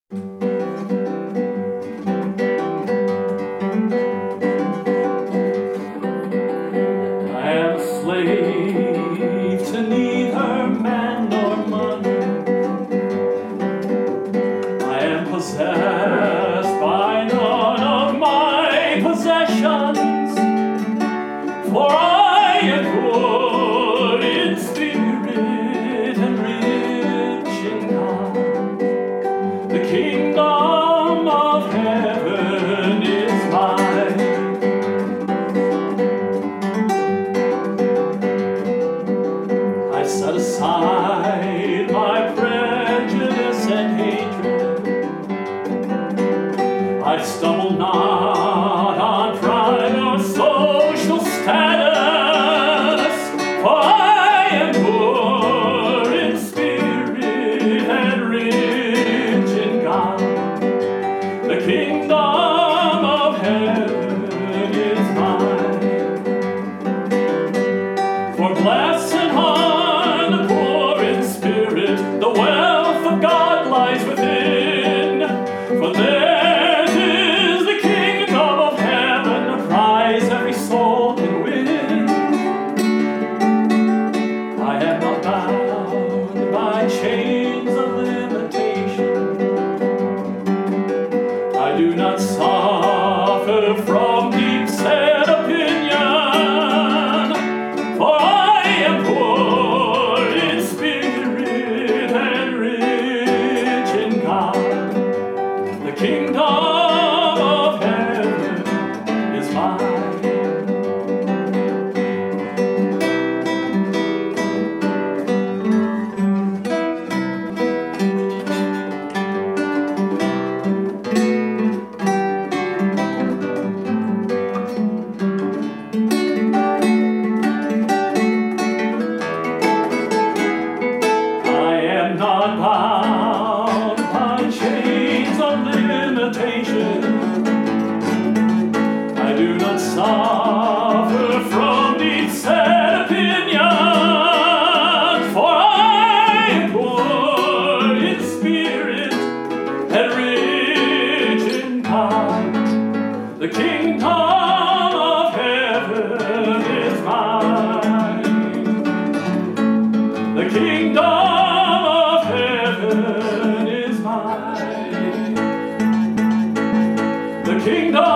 I am a slave to neither man nor money. I am possessed by none of my possessions, for I am poor in spirit and rich in God. The kingdom of heaven is mine. I set aside my prejudice and hatred. I stumble not on pride or social status, for I am poor in spirit and rich in God. The kingdom of heaven is mine. For blessed are the poor in spirit, the wealth of God lies within. For theirs is the kingdom of heaven, a prize every soul can win. I am not bound by chains of limitation. I do not suffer from deep-set opinion, for I am poor in spirit and rich in God. The kingdom of heaven is mine. I am not bound by chains of limitation. I do not suffer from deep-set opinion, for I am poor in spirit and rich in God. The kingdom of heaven is mine. The kingdom of heaven is mine. The kingdom